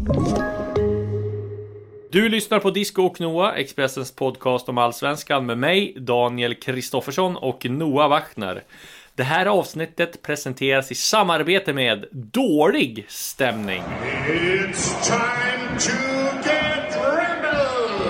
Du lyssnar på Disco och Noah, Expressens podcast om allsvenskan med mig, Daniel Kristoffersson och Noah Wachtner. Det här avsnittet presenteras i samarbete med Dålig stämning. It's time to get rebel!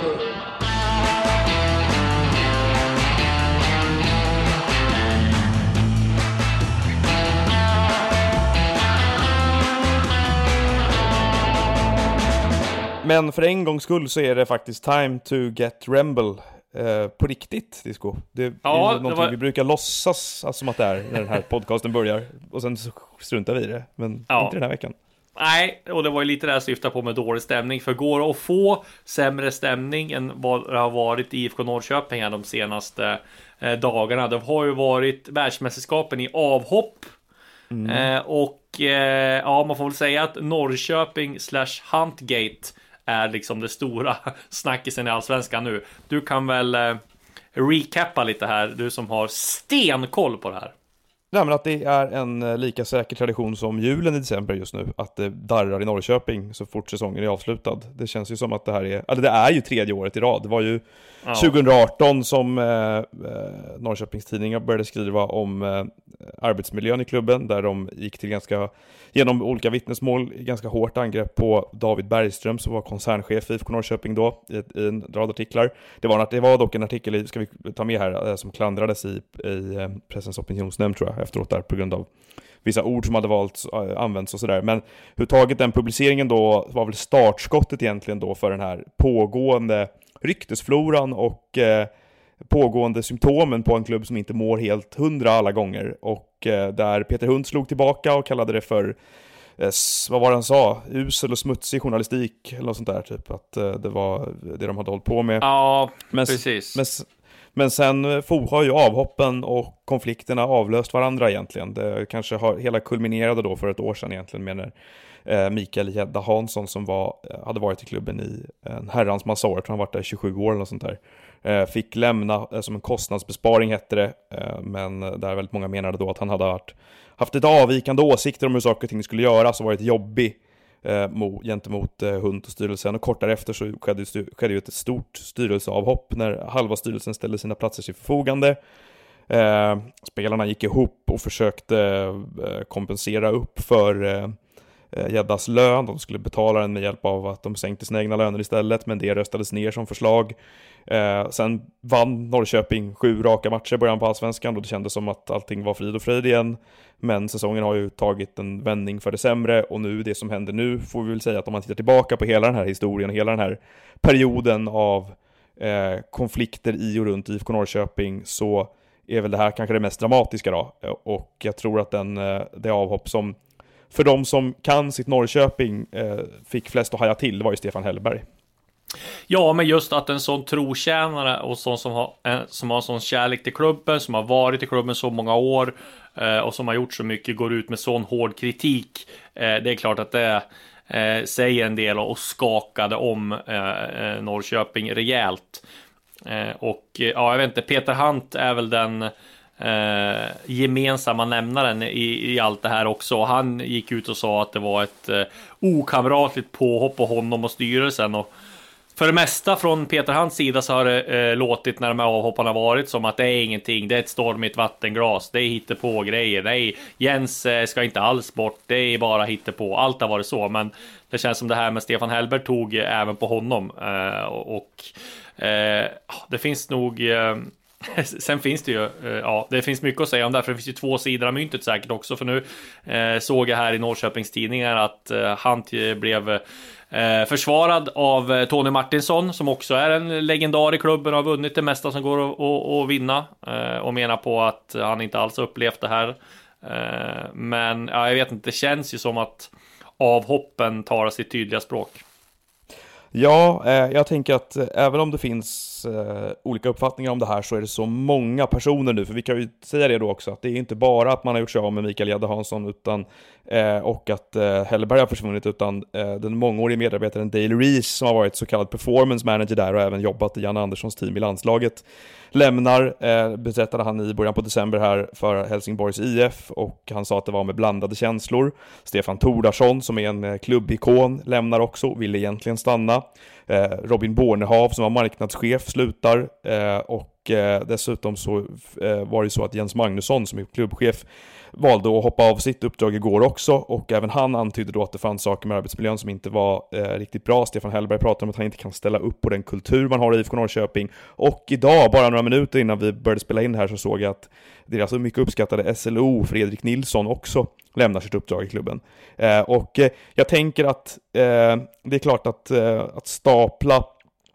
Men för en gångs skull så är det faktiskt time to get Remble på riktigt, Disco. Det är någonting vi brukar låtsas som att det är när den här podcasten börjar. Och sen så struntar vi i det, men inte den här veckan. Nej, och det var ju lite det jag syftade på med dålig stämning. För går det att få sämre stämning än vad det har varit i IFK Norrköping här de senaste dagarna. Det har ju varit världsmästerskapen i avhopp. Man får väl säga att Norrköping /Huntgate är liksom det stora snackisen i allsvenskan nu. Du kan väl recappa lite här, du som har stenkoll på det här. Nej, men att det är en lika säker tradition som julen i december just nu, att det darrar i Norrköping så fort säsongen är avslutad. Det känns ju som att det här är, eller det är ju tredje året i rad. Det var ju 2018 som Norrköpings tidningar började skriva om arbetsmiljön i klubben, där de gick till genom olika vittnesmål, ganska hårt angrepp på David Bergström som var koncernchef i IFK Norrköping då, i en rad artiklar. Det var dock en artikel, ska vi ta med här, som klandrades i Pressens opinionsnämnd tror jag, efteråt där, på grund av vissa ord som hade använts och sådär. Men hur taget den publiceringen då var väl startskottet egentligen då för den här pågående ryktesfloran och pågående symptomen på en klubb som inte mår helt 100 alla gånger. Och där Peter Hunt slog tillbaka och kallade det för vad var det han sa? Usel och smutsig journalistik eller något sånt där typ. Att det var det de hade hållit på med. Ja, precis. Men sen har ju avhoppen och konflikterna avlöst varandra egentligen. Det kanske hela kulminerade då för ett år sedan egentligen med när Mikael Gedda Hansson som hade varit i klubben i en herrans massa år, han har varit där 27 år eller något sånt där, fick lämna som en kostnadsbesparing hette det, men där väldigt många menade då att han hade haft ett avvikande åsikter om hur saker och ting skulle göras och varit jobbig gentemot Hunt och styrelsen, och kort därefter så skedde ju ett stort styrelseavhopp när halva styrelsen ställde sina platser till förfogande. Spelarna gick ihop och försökte kompensera upp för Geddas lön. De skulle betala den med hjälp av att de sänkte sina egna löner istället, men det röstades ner som förslag. Sen vann Norrköping 7 raka matcher i början på allsvenskan och det kändes som att allting var frid och fröjd igen. Men säsongen har ju tagit en vändning för det sämre, och nu, det som händer nu, får vi väl säga att om man tittar tillbaka på hela den här historien och hela den här perioden av konflikter i och runt IFK Norrköping, så är väl det här kanske det mest dramatiska då. Och jag tror att det avhopp som för de som kan sitt Norrköping fick flest att haja till var ju Stefan Hellberg. Ja, men just att en sån trotjänare och sån som har en sån kärlek till klubben, som har varit i klubben så många år och som har gjort så mycket, går ut med sån hård kritik. Det är klart att det säger en del och skakade om Norrköping rejält. Jag vet inte, Peter Hunt är väl den gemensamma nämnaren i allt det här också. Han gick ut och sa att det var ett okamratligt påhopp på honom och styrelsen, och för det mesta från Peter Hunts sida så har det låtit när de här avhopparna varit som att det är ingenting, det är ett stormigt vattenglas, det är hittepå grejer, nej, Jens ska inte alls bort, det är bara hittepå, allt har varit så. Men det känns som det här med Stefan Hellberg tog även på honom, det finns nog sen finns det ju det finns mycket att säga om det, för det finns ju två sidor av myntet säkert också. För nu såg jag här i Norrköpings tidningar att han blev försvarad av Tony Martinsson, som också är en legendar i klubben och har vunnit det mesta som går att vinna, och menar på att han inte alls upplevt det här. Men jag vet inte, det känns ju som att avhoppen tar sitt tydliga språk. Ja, jag tänker att även om det finns olika uppfattningar om det här, så är det så många personer nu. För vi kan ju säga det då också, att det är inte bara att man har gjort sig av med Mikael Gedda Hansson, utan och att Hellberg har försvunnit, utan den mångåriga medarbetaren Dale Reese, som har varit så kallad performance manager där och även jobbat i Jan Anderssons team i landslaget, lämnar, berättade han i början på december här för Helsingborgs IF, och han sa att det var med blandade känslor. Stefan Tordarsson, som är en klubbikon, lämnar också, ville egentligen stanna. Robin Bornehav, som var marknadschef, slutar, och dessutom så var det så att Jens Magnusson, som är klubbchef, valde att hoppa av sitt uppdrag igår också, och även han antydde då att det fanns saker med arbetsmiljön som inte var riktigt bra. Stefan Hellberg pratade om att han inte kan ställa upp på den kultur man har i IFK Norrköping, och idag, bara några minuter innan vi började spela in här, så såg jag att deras mycket uppskattade SLO Fredrik Nilsson också lämnar sitt uppdrag i klubben. Och jag tänker att det är klart att stapla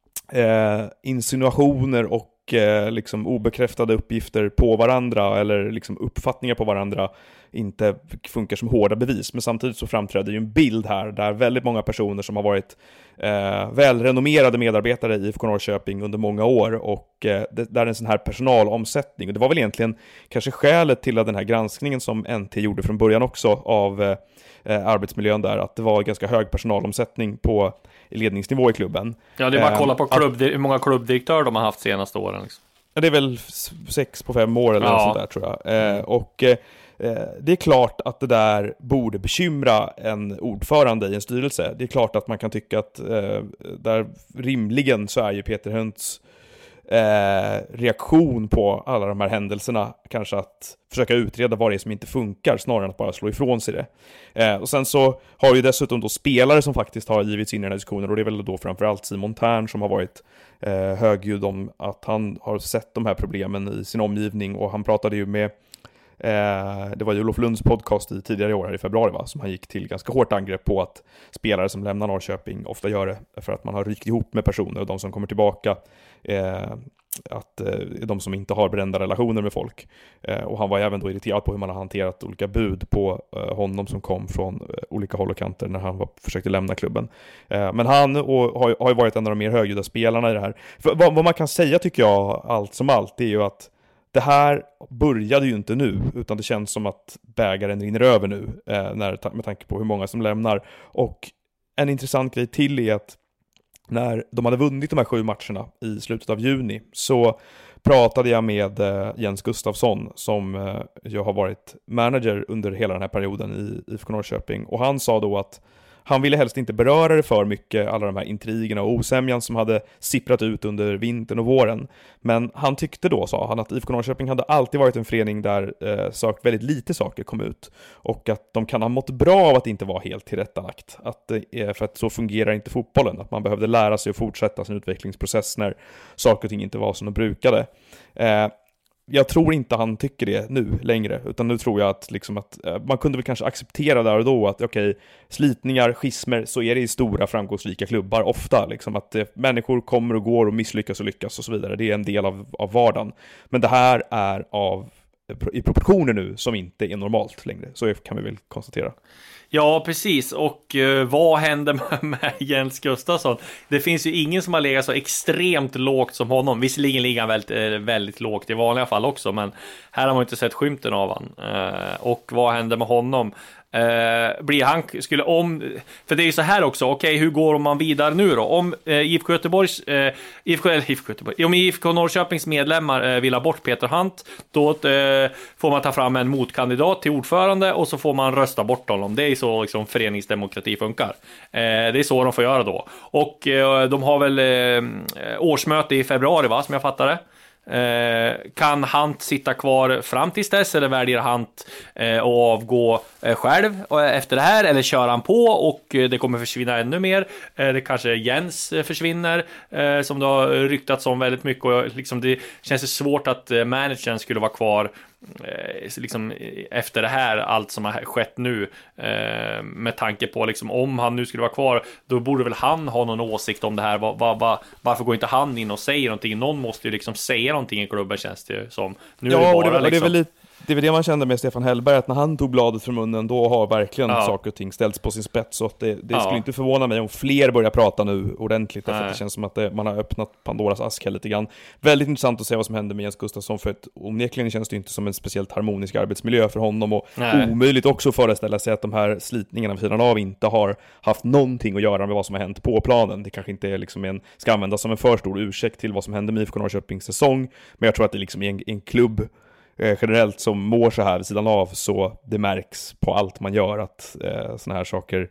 insinuationer och liksom obekräftade uppgifter på varandra, eller liksom uppfattningar på varandra, inte funkar som hårda bevis. Men samtidigt så framträder ju en bild här där väldigt många personer som har varit välrenommerade medarbetare i IFK Norrköping under många år, och där en sån här personalomsättning, och det var väl egentligen kanske skälet till att den här granskningen som NT gjorde från början också av arbetsmiljön där, att det var ganska hög personalomsättning på ledningsnivå i klubben. Ja, det är bara att kolla på hur många klubbdirektörer de har haft senaste åren liksom. Det är väl 6 på 5 år eller något sånt där, tror jag. Och det är klart att det där borde bekymra en ordförande i en styrelse. Det är klart att man kan tycka att där rimligen så är ju Peter Hunts reaktion på alla de här händelserna kanske att försöka utreda vad det är som inte funkar, snarare än att bara slå ifrån sig det. Och sen så har ju dessutom då spelare som faktiskt har givits in i den här diskussionen, och det är väl då framförallt Simon Tern som har varit högljudd om att han har sett de här problemen i sin omgivning, och han pratade ju med det var ju Olof Lunds podcast tidigare i år, här i februari, som han gick till ganska hårt angrepp på att spelare som lämnar Norrköping ofta gör det för att man har ryckt ihop med personer, och de som kommer tillbaka att de som inte har brända relationer med folk. Och han var även då irriterad på hur man har hanterat olika bud på honom som kom från olika håll och kanter när han försökte lämna klubben. Men han har ju varit en av de mer högljudda spelarna i det här. För vad man kan säga, tycker jag, allt som allt, är ju att det här började ju inte nu, utan det känns som att bägaren rinner över nu med tanke på hur många som lämnar. Och en intressant grej till är att när de hade vunnit de här 7 matcherna i slutet av juni, så pratade jag med Jens Gustafsson, som jag har varit manager under hela den här perioden i IFK Norrköping, och han sa då att han ville helst inte beröra det för mycket, alla de här intrigerna och osämjan som hade sipprat ut under vintern och våren. Men han tyckte då, sa han, att IFK Norrköping hade alltid varit en förening där väldigt lite saker kom ut. Och att de kan ha mått bra av att inte vara helt tillrättalagt. För att så fungerar inte fotbollen. Att man behövde lära sig att fortsätta sin utvecklingsprocess när saker och ting inte var som de brukade. Jag tror inte han tycker det nu längre, utan nu tror jag att, liksom att man kunde väl kanske acceptera där och då att slitningar, schismer, så är det i stora framgångsrika klubbar ofta, liksom att människor kommer och går och misslyckas och lyckas och så vidare. Det är en del av vardagen. Men det här är i proportioner nu som inte är normalt längre, så kan vi väl konstatera. Ja, precis. Och vad händer med Jens Gustafsson? Det finns ju ingen som har legat så extremt lågt som honom. Visserligen ligger han väldigt, väldigt lågt i vanliga fall också, men här har man inte sett skymten av han. Och vad händer med honom? Blir han, för det är ju så här också, hur går man vidare nu då? Om IFK Norrköpings medlemmar vill ha bort Peter Hunt, då får man ta fram en motkandidat till ordförande, och så får man rösta bort honom. Det är så liksom föreningsdemokrati funkar. Det är så de får göra då. Och de har väl årsmöte i februari, som jag fattar det. Kan Hunt sitta kvar fram tills dess, eller väljer Hunt att avgå själv efter det här, eller kör han på och det kommer försvinna ännu mer? Det kanske Jens försvinner, som det har ryktats om väldigt mycket, och liksom det känns svårt att managern skulle vara kvar liksom efter det här, allt som har skett nu, med tanke på liksom, om han nu skulle vara kvar, då borde väl han ha någon åsikt om det här. Varför går inte han in och säger någonting? Någon måste ju liksom säga någonting i klubben, känns det som nu. Ja, är det bara, det är väl Det är väl det man kände med Stefan Hellberg, att när han tog bladet från munnen, då har verkligen saker och ting ställts på sin spets. Så att det skulle inte förvåna mig om fler börjar prata nu ordentligt, därför att det känns som att man har öppnat Pandoras ask här lite grann. Väldigt intressant att se vad som händer med Jens Gustafsson, för att onekligen känns det inte som en speciellt harmonisk arbetsmiljö för honom, och omöjligt också föreställa sig att de här slitningarna vid sidan av inte har haft någonting att göra med vad som har hänt på planen. Det kanske inte är liksom ska användas som en för stor ursäkt till vad som hände med IFK Norrköpings säsong, men jag tror att det liksom är en klubb generellt som mår så här vid sidan av, så det märks på allt man gör att såna här saker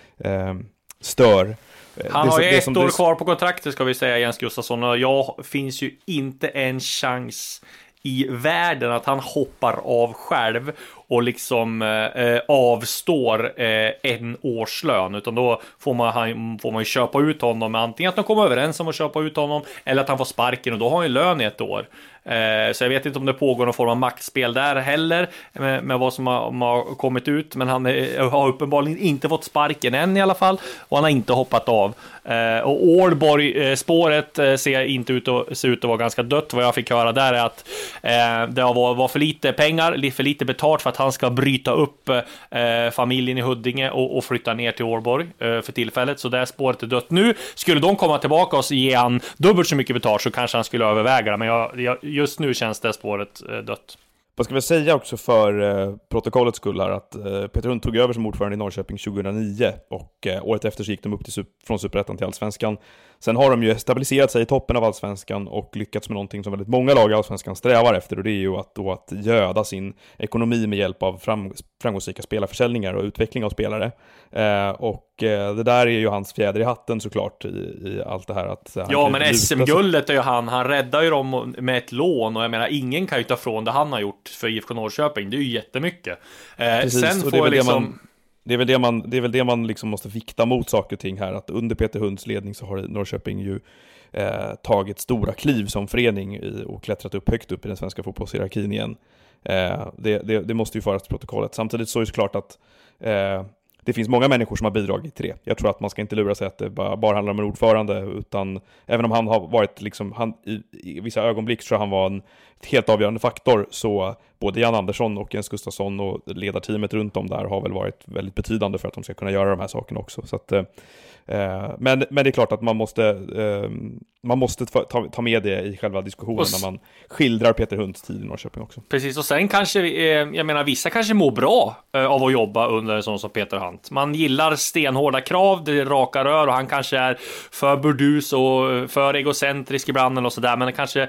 stör. Han har ju ett år kvar på kontraktet, ska vi säga, Jens Gustafsson, och jag finns ju inte en chans i världen att han hoppar av själv och liksom avstår en årslön, utan då får man ju köpa ut honom, antingen att de kommer överens om att köpa ut honom eller att han får sparken, och då har han ju lön i ett år. Så jag vet inte om det pågår någon form av maktspel där heller med vad som har kommit ut, men han har uppenbarligen inte fått sparken än i alla fall, och han har inte hoppat av. Och Ålborg-spåret ser ut att vara ganska dött. Vad jag fick höra där är att det var för lite pengar, för lite betalt för att han ska bryta upp familjen i Huddinge och flytta ner till Ålborg för tillfället. Så det spåret är dött nu. Skulle de komma tillbaka och ge han dubbelt så mycket betalt, så kanske han skulle överväga det, men just nu känns det spåret dött. Vad ska vi säga också för protokollets skull här, att Peter Hund tog över som ordförande i Norrköping 2009, och året efter så gick de upp från Superettan till Allsvenskan. Sen har de ju stabiliserat sig i toppen av Allsvenskan och lyckats med någonting som väldigt många lag i Allsvenskan strävar efter, och det är ju att göda sin ekonomi med hjälp av framgångsrika spelarförsäljningar och utveckling av spelare. Och det där är ju hans fjäder i hatten såklart i allt det här. Att men SM-guldet är ju han räddar ju dem med ett lån, och jag menar, ingen kan ju ta från det han har gjort för IFK Norrköping. Det är ju jättemycket. Precis, sen får liksom... Det är väl det man liksom måste vikta mot saker och ting här, att under Peter Hunds ledning så har Norrköping ju tagit stora kliv som förening och klättrat upp högt upp i den svenska fotbollshierarkin igen. Det måste ju föras till protokollet. Samtidigt så är det klart att det finns många människor som har bidragit till det. Jag tror att man ska inte lura sig att det bara handlar om en ordförande, utan även om han har varit liksom, i vissa ögonblick tror jag han var en helt avgörande faktor, så både Jan Andersson och Jens Gustafsson och ledarteamet runt om där har väl varit väldigt betydande för att de ska kunna göra de här sakerna också. Så att, men det är klart att man måste ta med det i själva diskussionen när man skildrar Peter Hunds tid i Norrköping också. Precis, och sen kanske, jag menar, vissa kanske mår bra av att jobba under en sån som Peter Hunt. Man gillar stenhårda krav, det är raka rör, och han kanske är för burdus och för egocentrisk ibland och sådär, men kanske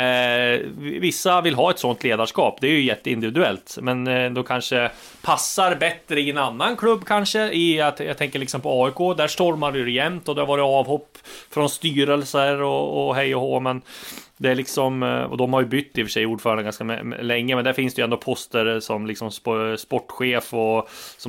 vissa vill ha ett sånt ledarskap. Det är ju jätteindividuellt, men då kanske passar bättre i en annan klubb kanske, jag tänker liksom på AIK, där stormar det jämt och det har varit avhopp från styrelser och hej och hå, men det är liksom, och de har ju bytt i och för sig ordförande ganska länge, men där finns det ju ändå poster som liksom sportchef och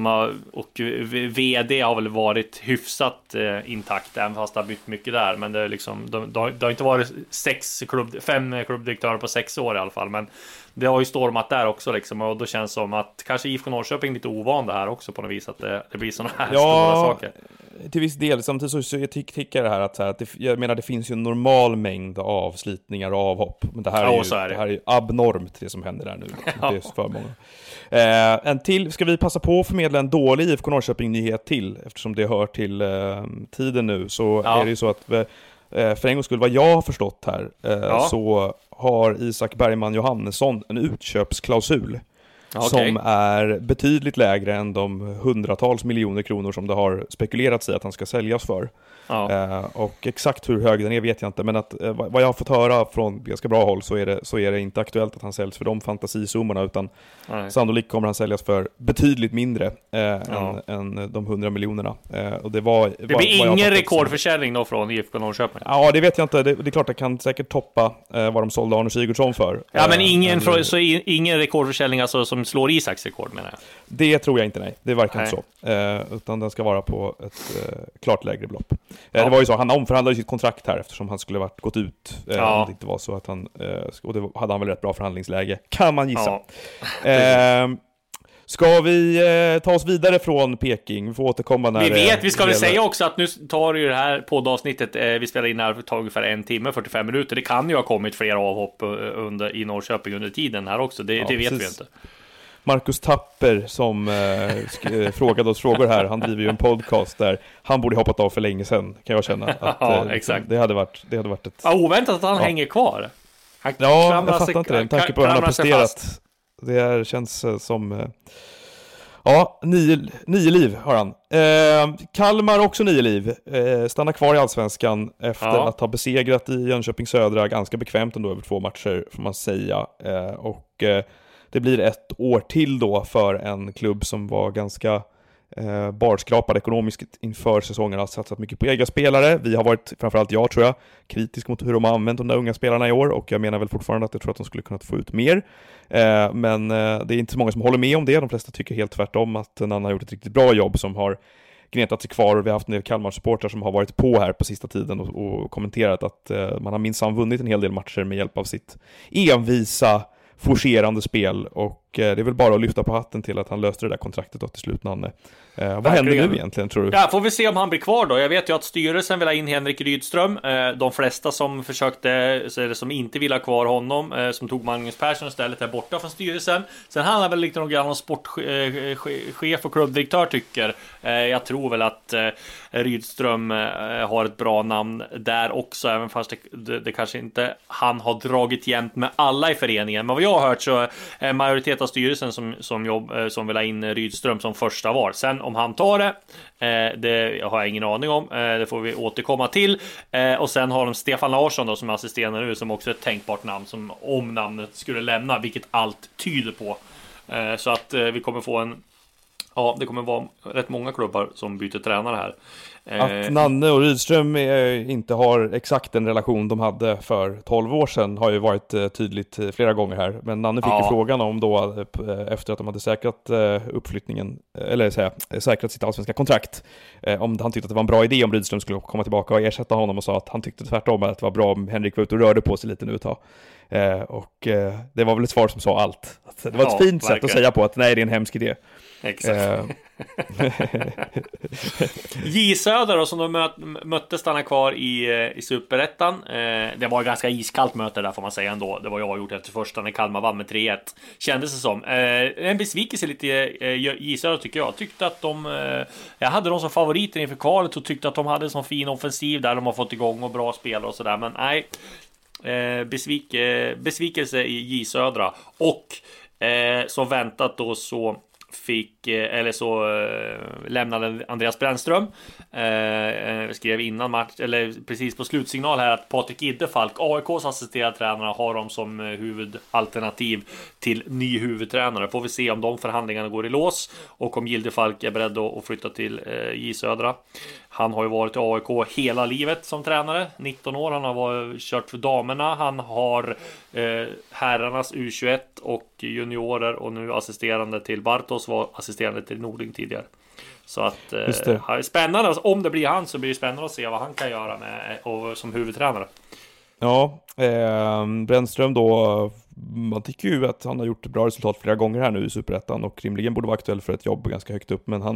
vd har väl varit hyfsat intakt, även fast det har bytt mycket där, men det är liksom, det har inte varit 5 klubbdirektörer på 6 år i alla fall, men det har ju stormat där också liksom, och då känns det som att kanske IFK Norrköping är lite ovan det här också på något vis, att det blir sådana här stora saker. Till viss del, samtidigt så tycker det här att jag menar, det finns ju en normal mängd av slitningar och avhopp, men det här är ju abnormt det som händer där nu. Det är för många. En till, ska vi passa på att förmedla en dålig IFK Norrköping-nyhet till, eftersom det hör till tiden nu, så är det ju så att för en gångs skull, vad jag har förstått här, så har Isak Bergman Johannesson en utköpsklausul som är betydligt lägre än de hundratals miljoner kronor som det har spekulerats i att han ska säljas för. Och exakt hur hög den är vet jag inte, men att vad jag har fått höra från ganska bra håll så är det inte aktuellt att han säljs för de fantasisummorna, utan sannolikt kommer han säljas för betydligt mindre än de 100 miljonerna. Och det blir ingen rekordförsäljning då från IFK Norrköping? Ja, det vet jag inte. Det är klart att kan säkert toppa vad de sålde Arne Sigurdsson för. Ja, men ingen rekordförsäljning alltså, som slår Isaks rekord, menar jag. Det tror jag inte, nej. Det är varken så. Utan den ska vara på ett klart lägre belopp. Det var ju så, han omförhandlade sitt kontrakt här eftersom han skulle gått ut. Om det inte var så att han, och det hade han väl rätt bra förhandlingsläge, kan man gissa. Ska vi ta oss vidare från Peking? Vi får återkomma när vi ska väl säga också att nu tar ju det här poddavsnittet, vi spelar in här tar ungefär 1 timme 45 minuter. Det kan ju ha kommit flera avhopp i Norrköping under tiden här också, det vet vi inte. Marcus Tapper som frågade oss frågor här, han driver ju en podcast där han borde hoppat av för länge sedan, kan jag känna att, ja, exakt. Det hade varit ett... Ja, oväntat att han hänger kvar. Jag fattar inte det, med tanke på hur han har presterat. Det här känns som... Ja, 9 liv har han. Kalmar också 9 liv. Stannar kvar i Allsvenskan efter att ha besegrat i Jönköping Södra ganska bekvämt ändå över 2 matcher, får man säga. Det blir 1 år till då för en klubb som var ganska barskrapad ekonomiskt inför säsongen, har satsat mycket på egna spelare. Vi har varit, framförallt jag tror jag, kritisk mot hur de har använt de där unga spelarna i år, och jag menar väl fortfarande att jag tror att de skulle kunna få ut mer. Men det är inte så många som håller med om det. De flesta tycker helt tvärtom att Nanna har gjort ett riktigt bra jobb som har gnetat sig kvar, och vi har haft en del Kalmar-supportrar som har varit på här på sista tiden och kommenterat att man har minsann vunnit en hel del matcher med hjälp av sitt envisa forcerande spel, och det är väl bara att lyfta på hatten till att han löste det där kontraktet då till slut, Nanne. Vad händer nu egentligen, tror du? Ja, får vi se om han blir kvar då. Jag vet ju att styrelsen vill ha in Henrik Rydström. De flesta som försökte, eller som inte vill ha kvar honom, som tog Magnus Persson istället, är borta från styrelsen. Sen handlar väl lite grann om sportchef och klubbdirektör tycker. Jag tror väl att Rydström har ett bra namn där också, även fast det kanske inte han har dragit jämnt med alla i föreningen. Men vad jag har hört så är majoritet av styrelsen som vill ha in Rydström som första val. Sen om han tar det har jag ingen aning om. Det får vi återkomma till. Och sen har de Stefan Larsson då, som är assisterande nu, som också är ett tänkbart namn, som om namnet skulle lämna, vilket allt tyder på. Så att vi kommer få det kommer vara rätt många klubbar som byter tränare här. Att Nanne och Rydström inte har exakt den relation de hade för 12 år sedan har ju varit tydligt flera gånger här. Men Nanne fick ju frågan om då, efter att de hade säkrat uppflyttningen, eller säkrat sitt allsvenska kontrakt, om han tyckte att det var en bra idé om Rydström skulle komma tillbaka och ersätta honom, och sa att han tyckte tvärtom, att det var bra om Henrik var ute och rörde på sig lite nu ett tag. Och det var väl ett svar som sa allt. Det var ett fint sätt att säga på att nej, det är en hemsk idé. Exakt. J Söder då, som de mötte, stanna kvar i Superettan. Det var ett ganska iskallt möte där, får man säga ändå. Det var jag gjort efter första när Kalmar vann med 3-1. Kändes det som en besvikelse lite J Söder, tycker jag. Tyckte att jag hade dem som favoriter inför kvalet och tyckte att de hade en sån fin offensiv där de har fått igång och bra spelare och sådär. Men nej, besvikelse i J Södra. Och som väntat då så lämnade Andreas Brännström. Skrev innan match, eller precis på slutsignal här, att Patrik Iddefalk, AIKs assisterande tränare, har dem som huvudalternativ till ny huvudtränare. Får vi se om de förhandlingarna går i lås och om Iddefalk är beredd att flytta till J Södra. Han har ju varit i AIK hela livet som tränare, 19 år. Han har kört för damerna. Han har herrarnas U21 och juniorer, och nu assisterande till Bartos, var assisterande till Nordling tidigare. Så att spännande. Alltså, om det blir han så blir det spännande att se vad han kan göra som huvudtränare. Ja, Brännström då, man tycker ju att han har gjort bra resultat flera gånger här nu i Superettan och rimligen borde vara aktuell för ett jobb ganska högt upp, men han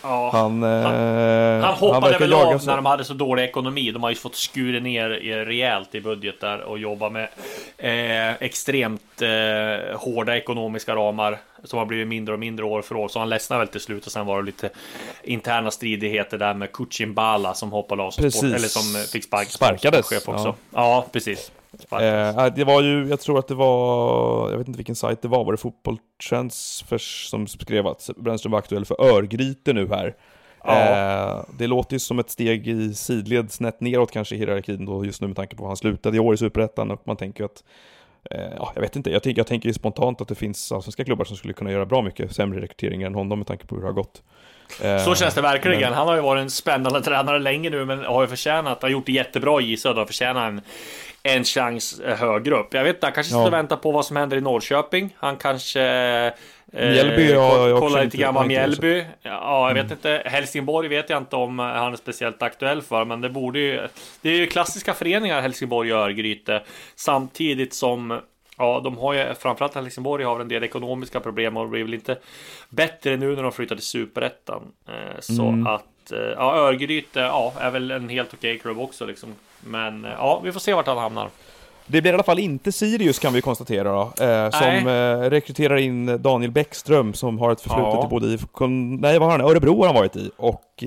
hoppade väl av när de hade så dålig ekonomi. De har ju fått skura ner rejält i budget där och jobba med extremt hårda ekonomiska ramar som har blivit mindre och mindre år för år, så han ledsnade väl till slut, och sen var det lite interna stridigheter där med Kuchimbala som hoppade av som eller som fick sparkades chef också. Ja, precis. Det var ju, jag tror att det var, jag vet inte vilken sajt det var det Fotbolltransfers som skrev att Brännström var aktuell för Örgryte nu här. Det låter ju som ett steg i sidled snett neråt kanske i hierarkin då just nu, med tanke på att han slutade i år i Superettan, och man tänker att jag vet inte, jag tänker ju spontant att det finns svenska klubbar som skulle kunna göra bra mycket sämre rekryteringar än honom med tanke på hur det har gått. Så känns det verkligen. Han har ju varit en spännande tränare länge nu, men har ju förtjänat, har gjort det jättebra i Söder och förtjänar en chans högre upp. Jag vet inte, han kanske ska vänta på vad som händer i Norrköping. Han kanske kolla lite grann om Mjällby. Ja, jag vet inte. Helsingborg vet jag inte om han är speciellt aktuell för, men det är ju klassiska föreningar Helsingborg och Örgryte, samtidigt som Ja, de har ju, framförallt Helsingborg har en del ekonomiska problem och det blir väl inte bättre nu när de flyttar till Superettan. Så att, ja, Örgryte, ja, är väl en helt okej klubb också liksom. Men ja, vi får se vart han hamnar. Det blir i alla fall inte Sirius, kan vi konstatera då, som rekryterar in Daniel Bäckström, som har ett förflutet i både Örebro har han varit i, och i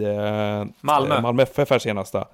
Malmö FF här senaste.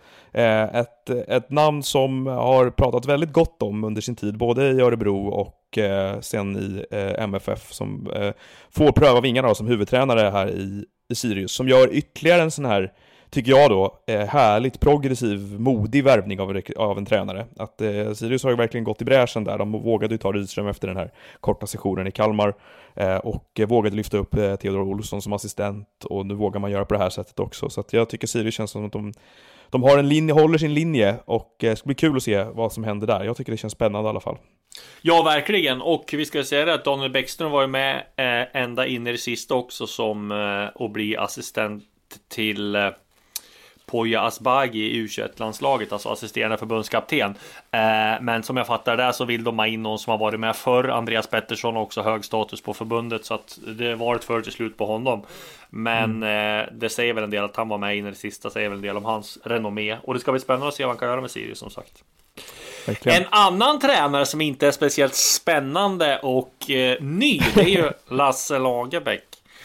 Ett namn som har pratat väldigt gott om under sin tid, både i Örebro och sen i MFF, som får pröva vingarna som huvudtränare här i Sirius, som gör ytterligare en sån här, tycker jag då, härligt progressiv, modig värvning av en tränare. Att Sirius har ju verkligen gått i bräschen där. De vågade ju ta Rydström efter den här korta sessionen i Kalmar och vågade lyfta upp Theodor Olsson som assistent, och nu vågar man göra på det här sättet också. Så att jag tycker Sirius känns som att de har en linje, håller sin linje, och det ska bli kul att se vad som händer där. Jag tycker det känns spännande i alla fall. Ja, verkligen. Och vi ska säga det att Daniel Bäckström var ju med ända in i det sista också som att bli assistent till Poya Asbaghi i U21-landslaget, alltså assisterande förbundskapten. Men som jag fattar det så vill de ha in någon som har varit med förr. Andreas Pettersson har också hög status på förbundet, så att det var ett för till slut på honom. Men det säger väl en del att han var med in i det sista, säger väl en del om hans renommé. Och det ska bli spännande att se vad han kan göra med Sirius, som sagt. Verkligen. En annan tränare som inte är speciellt spännande och ny, det är ju Lasse Lagerbäck.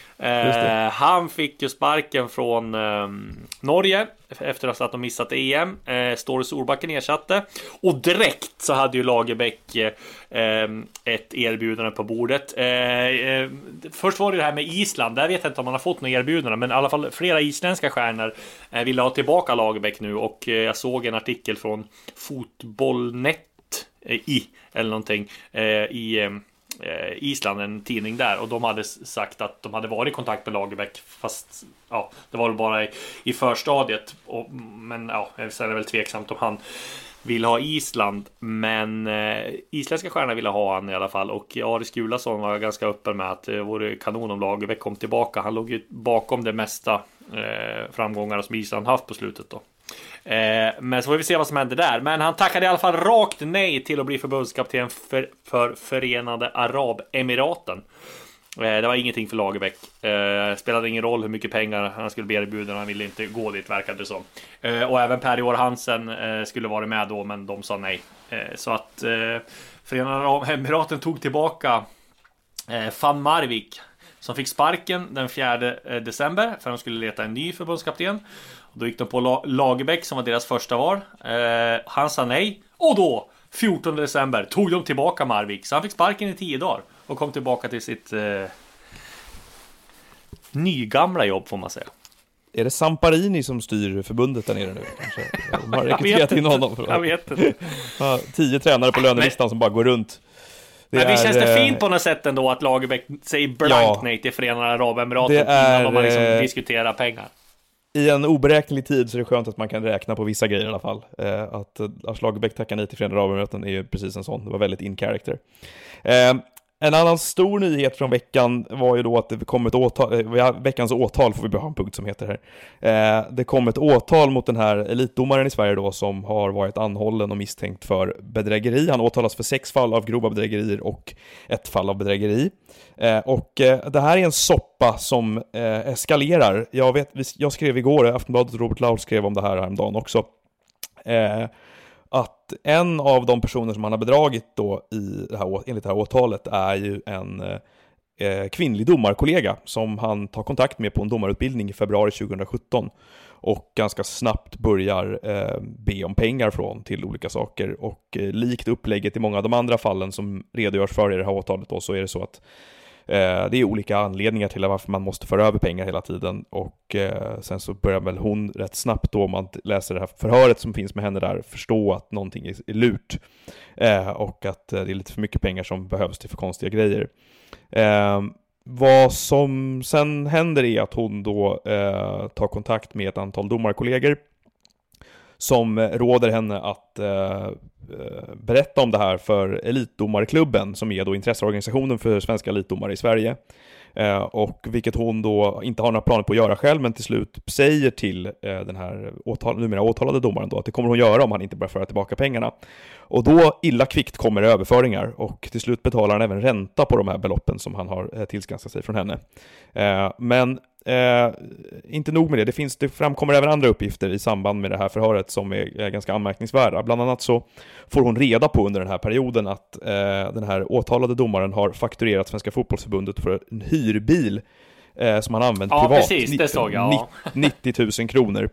Han fick ju sparken från Norge efter att de missat EM. Ståle Solbacken ersatte, och direkt så hade ju Lagerbäck ett erbjudande på bordet. Först var det här med Island. Där vet jag inte om man har fått några erbjudanden, men i alla fall flera isländska stjärnor ville ha tillbaka Lagerbäck nu. Och jag såg en artikel från Fotbollnet eller någonting i Island, en tidning där, och de hade sagt att de hade varit i kontakt med Lagerbäck, fast ja, det var väl bara i förstadiet, men ja, det är väl tveksamt om han vill ha Island, men isländska stjärnor ville ha han i alla fall. Och Aris Gulason var ganska öppen med att det vore kanon om Lagerbäck kom tillbaka. Han låg ju bakom det mesta framgångarna som Island haft på slutet då. Men så får vi se vad som händer där. Men han tackade i alla fall rakt nej till att bli förbundskapten för Förenade Arabemiraten. Det var ingenting för Lagerbäck. Spelade ingen roll hur mycket pengar han skulle bli erbjuden. Han ville inte gå dit, verkade det som. Och även Per-Joar Hansen skulle vara med då, men de sa nej. Så att Förenade Arabemiraten tog tillbaka Van Marwijk, som fick sparken den 4 december för de skulle leta en ny förbundskapten. Då gick de på Lagerbäck som var deras första val. Han sa nej. Och då, 14 december, tog de tillbaka Marwijk. Så han fick sparken i 10 dagar. Och kom tillbaka till sitt nygamla jobb, får man säga. Är det Samparini som styr förbundet där nere nu? Kanske? De har rekryterat in honom. Jag vet inte. 10 tränare på lönelistan som bara går runt. Men visst känns det fint på något sätt ändå att Lagerbäck säger blankt nej till Förenade Arabemiraten innan de har liksom diskuterar pengar. I en oberäknelig tid så är det skönt att man kan räkna på vissa grejer i alla fall. Att Lars Lagerbäck tackar nej till Förenade Arabemiraten är ju precis en sån. Det var väldigt in character. En annan stor nyhet från veckan var ju då att det kom ett åtal, veckans åtal får vi bara ha en punkt som heter här. Det kom ett åtal mot den här elitdomaren i Sverige då, som har varit anhållen och misstänkt för bedrägeri. Han åtalas för 6 fall av grova bedrägerier och 1 fall av bedrägeri. Och det här är en soppa som eskalerar. Jag skrev igår, Aftonbladet och Robert Laul skrev om det här häromdagen också. Att en av de personer som han har bedragit då enligt det här åtalet är ju en kvinnlig domarkollega som han tar kontakt med på en domarutbildning i februari 2017 och ganska snabbt börjar be om pengar från till olika saker. Och likt upplägget i många av de andra fallen som redogörs för i det här åtalet då, så är det så att det är olika anledningar till varför man måste föra över pengar hela tiden. Och sen så börjar väl hon rätt snabbt då, om man läser det här förhöret som finns med henne där, förstå att någonting är lurt. Och att det är lite för mycket pengar som behövs till för konstiga grejer. Vad som sen händer är att hon då tar kontakt med ett antal domarkollegor som råder henne att berätta om det här för Elitdomarklubben, som är då intresseorganisationen för svenska elitdomare i Sverige. Och vilket hon då inte har några planer på att göra själv, men till slut säger till den här numera åtalade domaren då att det kommer hon göra om han inte börjar föra tillbaka pengarna. Och då illa kvickt kommer det överföringar, och till slut betalar han även ränta på de här beloppen som han har tillskansat sig från henne. Men inte nog med det, det framkommer även andra uppgifter i samband med det här förhöret som är ganska anmärkningsvärda. Bland annat så får hon reda på under den här perioden att den här åtalade domaren har fakturerat Svenska Fotbollsförbundet för en hyrbil som han använt privat. Precis, det såg jag. 90 000 kronor.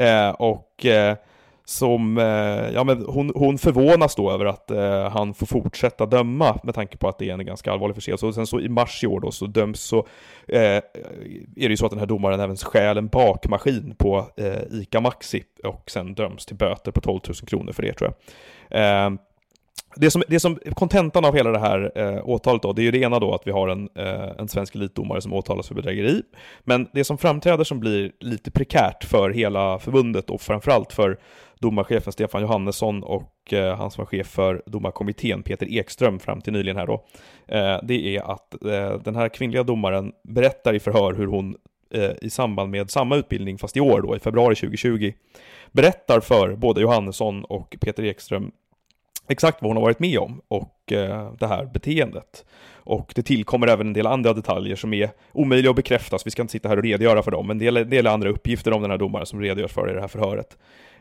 Men hon förvånas då över att han får fortsätta döma, med tanke på att det är en ganska allvarlig förseelse. Och sen så i mars i år då så döms är det ju så att den här domaren även stjäl en bakmaskin på ICA Maxi, och sen döms till böter på 12 000 kronor för det, tror jag. Det som kontentan av hela det här åtalet då, det är ju det ena då, att vi har en svensk elitdomare som åtalas för bedrägeri. Men det som framträder som blir lite prekärt för hela förbundet, och framförallt för domarchefen Stefan Johannesson och han som var chef för domarkommittén Peter Ekström fram till nyligen här då, det är att den här kvinnliga domaren berättar i förhör hur hon i samband med samma utbildning, fast i år då, i februari 2020, berättar för både Johannesson och Peter Ekström exakt vad hon har varit med om och det här beteendet. Och det tillkommer även en del andra detaljer som är omöjliga att bekräftas. Vi ska inte sitta här och redogöra för dem, men en del andra uppgifter om den här domaren som redogörs för i det här förhöret.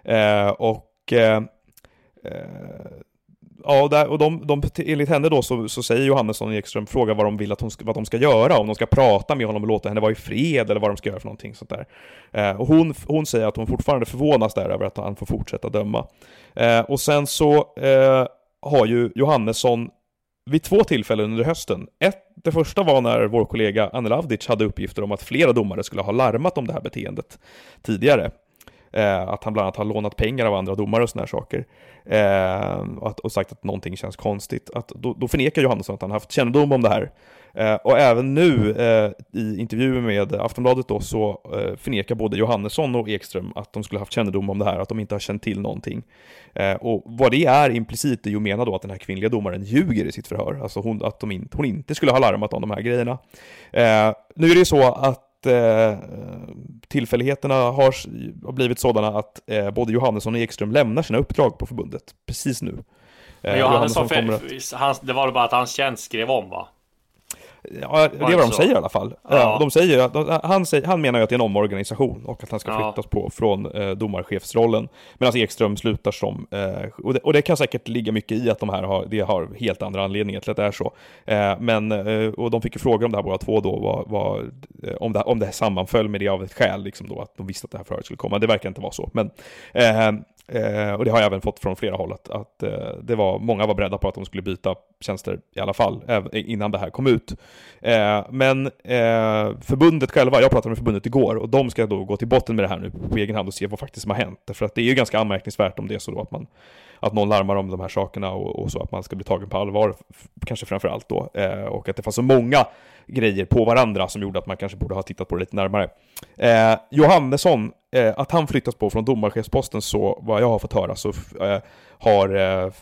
Enligt henne då så säger Johannesson och Ekström, frågar vad de vill att vad de ska göra, om de ska prata med honom och låta henne vara i fred, eller vad de ska göra för någonting sånt där. Och hon säger att hon fortfarande förvånas där över att han får fortsätta döma. Och sen så har ju Johannesson vid 2 tillfällen under hösten. Det första var när vår kollega Anel Avdic hade uppgifter om att flera domare skulle ha larmat om det här beteendet tidigare. Att han bland annat har lånat pengar av andra domare och såna här saker. Och sagt att någonting känns konstigt. Då förnekar Johannesson att han haft kännedom om det här. Och även nu i intervjuer med Aftonbladet då, så förnekar både Johannesson och Ekström att de skulle haft kännedom om det här, att de inte har känt till någonting. Och vad det är implicit är ju menar då att den här kvinnliga domaren ljuger i sitt förhör. Alltså hon inte skulle ha larmat om de här grejerna. Nu är det ju så att tillfälligheterna har blivit sådana att både Johannesson och Ekström lämnar sina uppdrag på förbundet precis nu. Men Johannesson det var bara att hans tjänst skrev om, va? Ja, det är vad de säger i alla fall. Ja. De säger, han menar ju att det är en omorganisation och att han ska flyttas på från domarchefsrollen, medan Ekström slutar som och det kan säkert ligga mycket i att de här har helt andra anledningar till att det är så. Men och de fick ju frågor om det här båda två då, om det här sammanföll med det av ett skäl liksom då, att de visste att det här förhöret skulle komma. Det verkar inte vara så, men och det har jag även fått från flera håll att många var beredda på att de skulle byta tjänster i alla fall innan det här kom ut. Men förbundet själva, jag pratade med förbundet igår, och de ska då gå till botten med det här nu på egen hand och se vad faktiskt som har hänt. För att det är ju ganska anmärkningsvärt om det är så då att någon larmar om de här sakerna och så att man ska bli tagen på allvar, kanske framförallt då, och att det fanns så många grejer på varandra som gjorde att man kanske borde ha tittat på det lite närmare. Johannesson, att han flyttas på från domarchefsposten, så vad jag har fått höra så har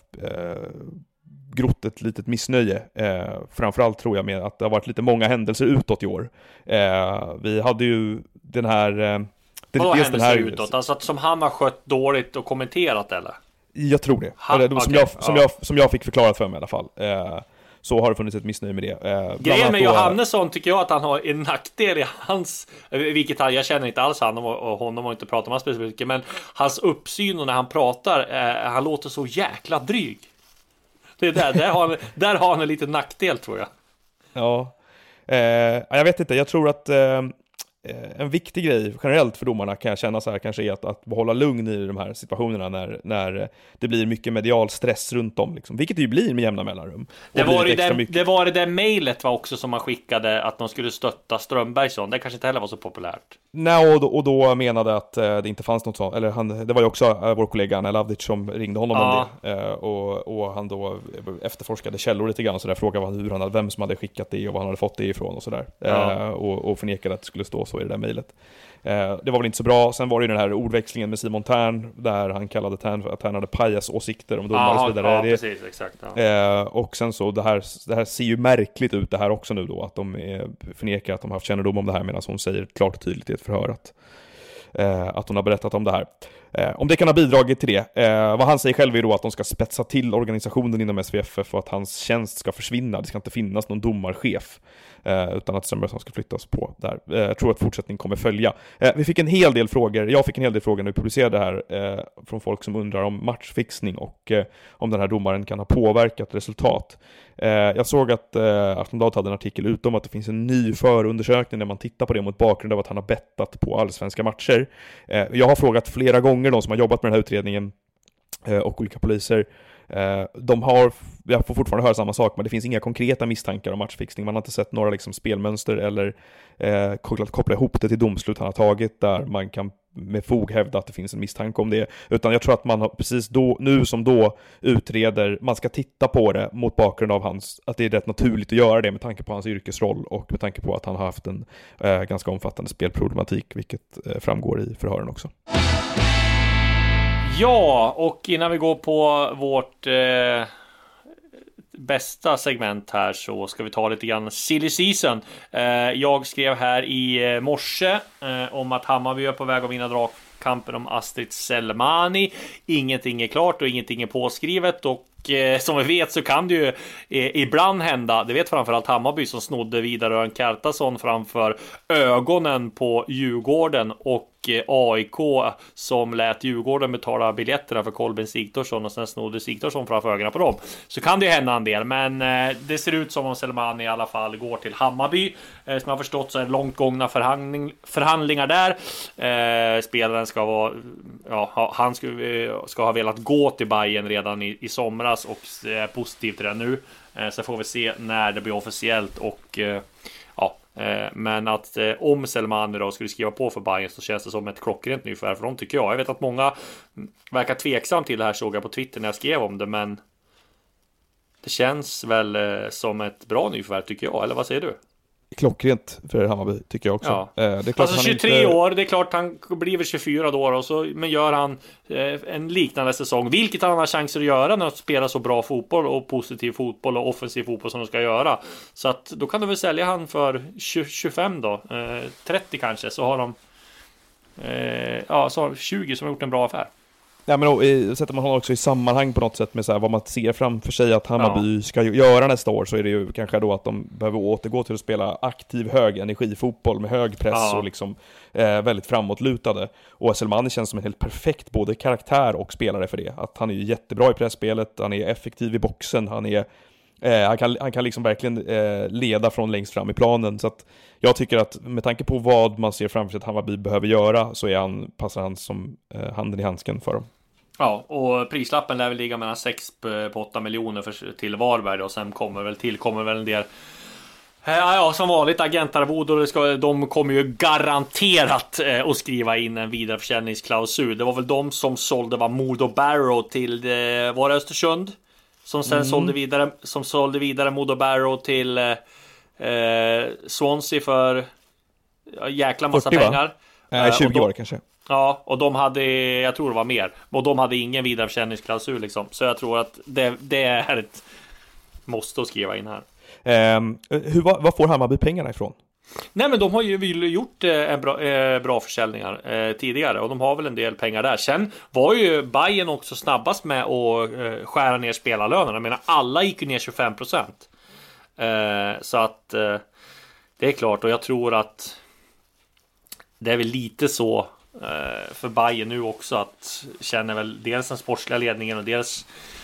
grott ett litet missnöje, framförallt tror jag med att det har varit lite många händelser utåt i år. Vi hade ju den här Vadå händelser utåt? Alltså att som han har skött dåligt och kommenterat, eller? Jag tror det. Som jag fick förklarat för mig i alla fall. Så har det funnits ett missnöje med det. Grejen med Johannesson tycker jag att han har en nackdel i hans, vilket jag känner inte alls han och honom och inte pratar med specifikt, men hans uppsyn och när han pratar, han låter så jäkla dryg. Det är där har han en liten nackdel, tror jag. Ja, jag vet inte. Jag tror att en viktig grej generellt för domarna, kan jag känna så här, kanske är att behålla lugn i de här situationerna när det blir mycket medial stress runt om liksom. Vilket det ju blir med jämna mellanrum. Det var det där mejlet var också som man skickade att de skulle stötta Strömbergsson. Det kanske inte heller var så populärt. Nej, och då menade att det inte fanns något sånt. Eller det var ju också vår kollega Anel Avdic som ringde honom om det. Och han då efterforskade källor lite grann och så där, frågade vem som hade skickat det och var han hade fått det ifrån och sådär. Och förnekade att det skulle stå så så i det där mejlet. Det var väl inte så bra. Sen var det ju den här ordväxlingen med Simon Tern där han kallade Tern för att han hade pajasåsikter om domare och så vidare. Ja, precis, exakt. Ja. Och sen så, det här ser ju märkligt ut det här också nu då, att de förnekar att de har haft kännedom om det här, medan hon säger klart och tydligt i ett förhör att hon har berättat om det här. Om det kan ha bidragit till det. Vad han säger själv är då att de ska spetsa till organisationen inom SVFF och att hans tjänst ska försvinna. Det ska inte finnas någon domarchef, utan att Strömbergsson ska flyttas på där. Jag tror att fortsättning kommer följa. Vi fick en hel del frågor. Jag fick en hel del frågor när vi publicerade det här från folk som undrar om matchfixning och om den här domaren kan ha påverkat resultat. Jag såg att Aftonbladet hade en artikel utom att det finns en ny förundersökning där man tittar på det mot bakgrund av att han har bettat på allsvenska matcher. Jag har frågat flera gånger de som har jobbat med den här utredningen och olika poliser. Jag får fortfarande höra samma sak, men det finns inga konkreta misstankar om matchfixning. Man har inte sett några liksom spelmönster eller koppla ihop det till domslut han har tagit där man kan med fog hävda att det finns en misstanke om det. Utan jag tror att man har precis då, nu som då, utreder, man ska titta på det mot bakgrund av att det är rätt naturligt att göra det med tanke på hans yrkesroll och med tanke på att han har haft en ganska omfattande spelproblematik, vilket framgår i förhören också. Ja, och innan vi går på vårt bästa segment här så ska vi ta lite grann silly season. Jag skrev här i morse om att Hammarby är på väg att vinna dragkampen om Astrid Selmani. Ingenting är klart och ingenting är påskrivet, och som vi vet så kan det ju ibland hända, det vet framförallt Hammarby som snodde vidare Örn Kjartason framför ögonen på Djurgården, och AIK som lät Djurgården betala biljetterna för Kolben Sigthorsson och sen snodde Sigthorsson framför ögonen på dem. Så kan det ju hända en del, men det ser ut som om Selmani i alla fall går till Hammarby. Som jag har förstått så är det långt gångna förhandlingar där. Spelaren ska vara, han ska ha velat gå till Bayern redan i somras och är positiv till det nu. Så får vi se när det blir officiellt, och men att om Selmani då skulle skriva på för Bayern så känns det som ett klockrent nyförvärv för dem, tycker jag. Jag vet att många verkar tveksam till det här, såg jag på Twitter när jag skrev om det, men det känns väl som ett bra nyförvärv, tycker jag. Eller vad säger du? Klockrent för Hammarby, tycker jag också. Ja. Det är klart alltså 23 år, det är klart han blir väl 24 då, och så, men gör han en liknande säsong, vilket han har chanser att göra när han spelar så bra fotboll och positiv fotboll och offensiv fotboll som de ska göra. Så att då kan du väl sälja han för 25 då, 30 kanske, så har de så har 20 som har gjort en bra affär. Ja, men då sätter man honom också i sammanhang på något sätt med så här, vad man ser framför sig att Hammarby ska göra nästa år, så är det ju kanske då att de behöver återgå till att spela aktiv hög energifotboll med hög press och liksom väldigt framåtlutade. Och Selmani känns som en helt perfekt både karaktär och spelare för det. Att han är ju jättebra i pressspelet, han är effektiv i boxen, han kan liksom verkligen leda från längst fram i planen. Så att jag tycker att med tanke på vad man ser framför sig att Hammarby behöver göra, så passar han som handen i handsken för dem. Ja, och prislappen lär väl ligga mellan 6 på 8 miljoner till Varberg, och sen kommer väl en del som vanligt agentarvod, de kommer ju garanterat att skriva in en vidareförsäljningsklausul. Det var väl de som sålde Modo Barrow till var Östersund, som sen sålde vidare Modo Barrow till Swansea för jäkla massa 40, pengar. 20 år kanske. Ja, och de hade, jag tror det var mer, och de hade ingen vidareförsäljningsklausul liksom. Så jag tror att det är ett måste att skriva in här. Vad får Hammarby pengarna ifrån? Nej, men de har ju gjort bra försäljningar tidigare, och de har väl en del pengar där. Sen var ju Bayern också snabbast med att skära ner spelarlönerna. Jag menar, alla gick ju ner 25%. Så att det är klart, och jag tror att det är väl lite så för Bayern nu också, att känner väl dels den sportsliga ledningen och dels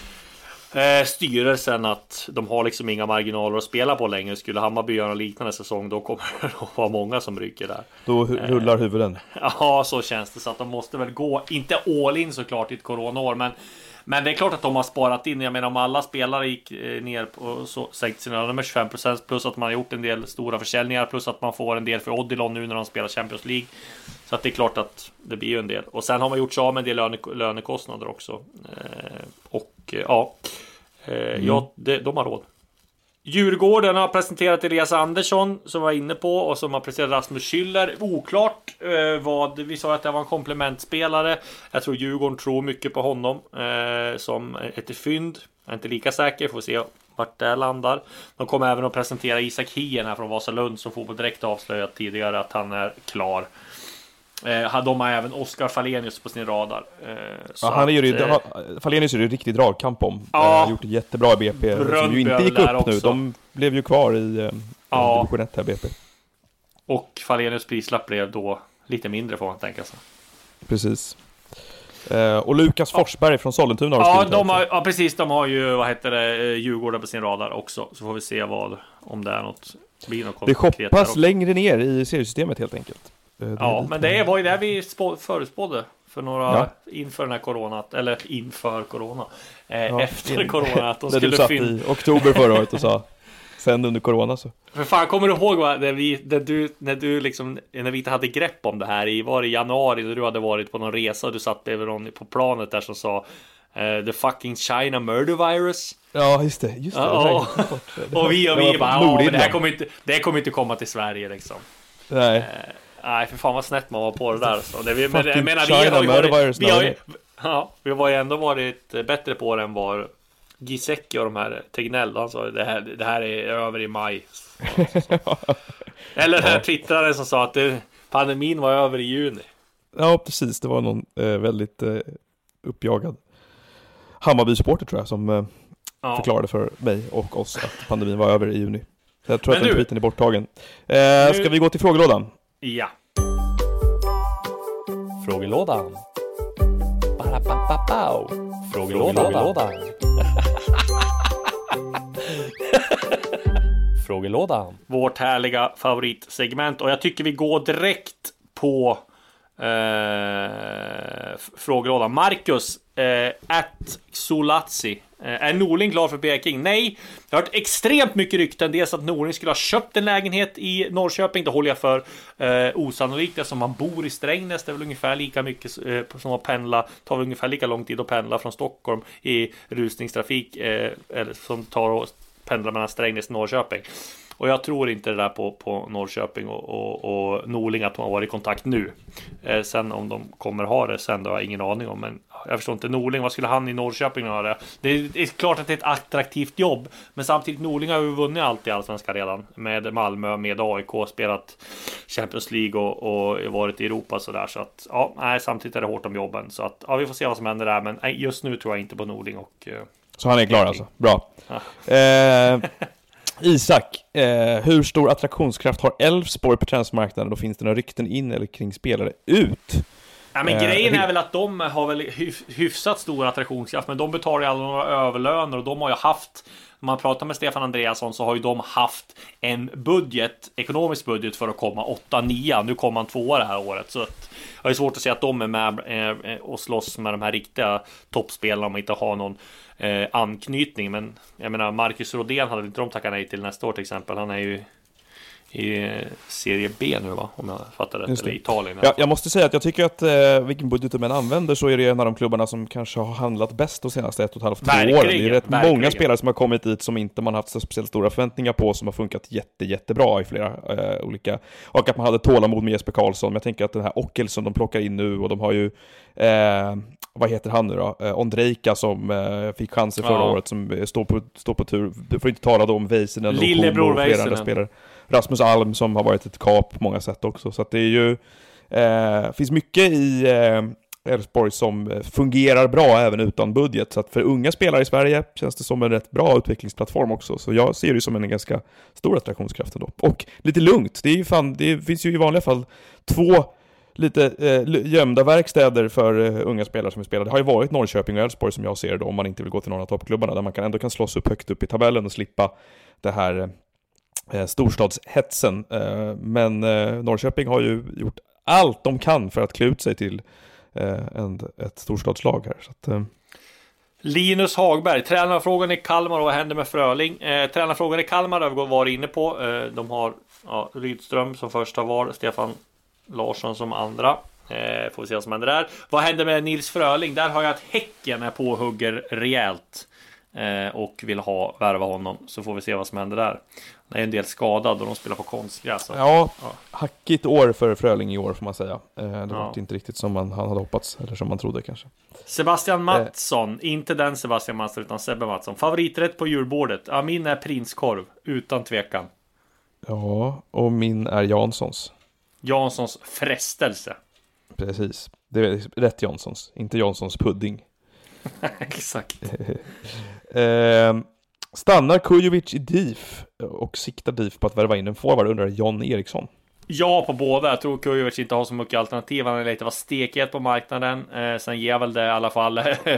styrelsen att de har liksom inga marginaler att spela på längre. Skulle Hammarby göra en liknande säsong, då kommer det att vara många som rycker där. Då rullar huvuden. Ja, så känns det. Så att de måste väl gå, inte all in såklart i ett coronaår, men det är klart att de har sparat in. Jag menar, om alla spelare gick ner och så sänkt sina löner med 25%, plus att man har gjort en del stora försäljningar, plus att man får en del för Odilon nu när de spelar Champions League. Så att det är klart att det blir ju en del. Och sen har man gjort så av med en del lönekostnader också. De har råd. Djurgården har presenterat Elias Andersson som var inne på, och som har presenterat Rasmus Schüller. Oklart vad, vi sa att det var en komplementspelare. Jag tror Djurgården tror mycket på honom som ett fynd. Jag är inte lika säker, får se vart det landar. De kommer även att presentera Isak Hien här från Vasalund, som Fotboll Direkt avslöjat tidigare att han är klar. De har även Oskar Fallenius på sin radar. Fallenius är det riktigt dragkamp om. Ja, har gjort det jättebra i BP, som ju inte gick upp nu. De blev ju kvar i division 1 här, BP. Och Fallenius prislapp blev då lite mindre, får man tänka sig. Precis. Och Lukas Forsberg från Sollentuna har precis, de har ju Djurgården på sin radar också. Så får vi se om det är något, blir något det hoppas längre ner i seriesystemet helt enkelt. Men det var ju det vi förutspådde för några inför den här corona, eller inför corona, efter corona, att de skulle du satt i oktober förra året och sa sen under corona så. För fan, kommer du ihåg när vi inte hade grepp om det här var det i januari, när du hade varit på någon resa och du satt över någon på planet där som sa the fucking China murder virus. Ja, just det. Och vi bara, det kommer inte komma till Sverige liksom. Nej. Nej, för fan vad snett man var på det där. Så det, vi har ju ändå varit bättre på det än var Gisecki och de här Tegnell. Han sa det här är över i maj. Eller den här twittraren som sa att pandemin var över i juni. Ja, precis. Det var någon väldigt uppjagad Hammarby-supporter tror jag som förklarade för mig och oss att pandemin var över i juni. Så jag tror att den tweeten är borttagen. Ska vi gå till frågelådan? Ja. Frågelådan. Frågelådan. Frågelådan. Vårt härliga favoritsegment. Och jag tycker vi går direkt på frågelådan. Marcus @Solazzi. Är Norling klar för Peking? Nej, jag har hört extremt mycket rykten. Dels att Norling skulle ha köpt en lägenhet i Norrköping. Det håller jag för osannolikt, eftersom man bor i Strängnäs. Det är väl ungefär lika mycket som att pendla. Tar väl ungefär lika lång tid att pendla från Stockholm i rusningstrafik eller som tar och pendlar mellan Strängnäs och Norrköping. Och jag tror inte det där på Norrköping och Norling att de har varit i kontakt nu. Sen om de kommer ha det sen, då har jag ingen aning om. Men jag förstår inte, Norling, vad skulle han i Norrköping göra? Det är klart att det är ett attraktivt jobb. Men samtidigt, Norling har ju vunnit allt i Allsvenskan redan. Med Malmö, med AIK, spelat Champions League och varit i Europa sådär. Så att, samtidigt är det hårt om jobben. Så att, vi får se vad som händer där. Men just nu tror jag inte på Norling. Så han är klar alltså, bra. Isak, hur stor attraktionskraft har Elfsborg på transfermarknaden? Då finns det några rykten in eller kring spelare ut? Ja, men grejen är väl att de har väl hyfsat stor attraktionskraft, men de betalar ju alla några överlöner och de har ju haft, om man pratar med Stefan Andreasson så har ju de haft en ekonomisk budget för att komma 8-9. Nu kommer man 2 det här året, så att jag är svårt att säga att de är med och slåss med de här riktiga toppspelarna om man inte har någon anknytning. Men jag menar, Marcus Rodén hade inte de tackat nej till nästa år till exempel. Han är ju i serie B nu, va? Om jag fattar rätt, eller Italien. Ja, jag måste säga att jag tycker att vilken budget man använder så är det en av de klubbarna som kanske har handlat bäst de senaste 1,5-2 åren. Det är rätt många spelare som har kommit dit som inte man haft så speciellt stora förväntningar på, som har funkat jättebra i flera olika. Och att man hade tålamod med Jesper Karlsson. Men jag tänker att den här Ockel som de plockar in nu, och de har ju vad heter han nu då? Ondrejka som fick chanser förra året, som står på tur. Du får inte tala då om Väisänen och flera andra spelare. Rasmus Alm som har varit ett kap på många sätt också. Så att det är ju finns mycket i Elfsborg som fungerar bra även utan budget. Så att för unga spelare i Sverige känns det som en rätt bra utvecklingsplattform också. Så jag ser det som en ganska stor attraktionskraft ändå. Och lite lugnt. Det finns ju i vanliga fall 2 lite gömda verkstäder för unga spelare som är spelare. Det har ju varit Norrköping och Elfsborg som jag ser då, om man inte vill gå till någon av toppklubbarna, där man ändå kan slåss upp högt upp i tabellen och slippa det här storstadshetsen. Men Norrköping har ju gjort allt de kan för att klä ut sig till ett storstadslag här. Så att, Linus Hagberg, tränarfrågan i Kalmar och vad händer med Fröling? Tränarfrågan i Kalmar har vi varit inne på. De har Rydström som första val, Stefan Larsson som andra. Får vi se vad som händer där. Vad händer med Nils Fröling? Där har jag att Häcken är påhugger rejält. och vill värva honom, så får vi se vad som händer där. Det är en del skadad och de spelar på konstgräs. Ja, hackigt år för Fröling i år får man säga. Det var inte riktigt som han hade hoppats, eller som man trodde kanske. Sebastian Mattsson, inte den Sebastian Mattsson utan Sebbe Mattsson. Favoriträtt på julbordet? Ja, min är prinskorv, utan tvekan. Ja, och min är Janssons. Janssons frestelse. Precis, det är rätt Janssons, inte Janssons pudding. Exakt. Stannar Kujovic i DIF och siktar DIF på att värva in en forward, undrar John Eriksson. Ja, på båda. Jag tror Kujovic inte har så mycket alternativ. Han är lite stekighet på marknaden. Sen ger väl det i alla fall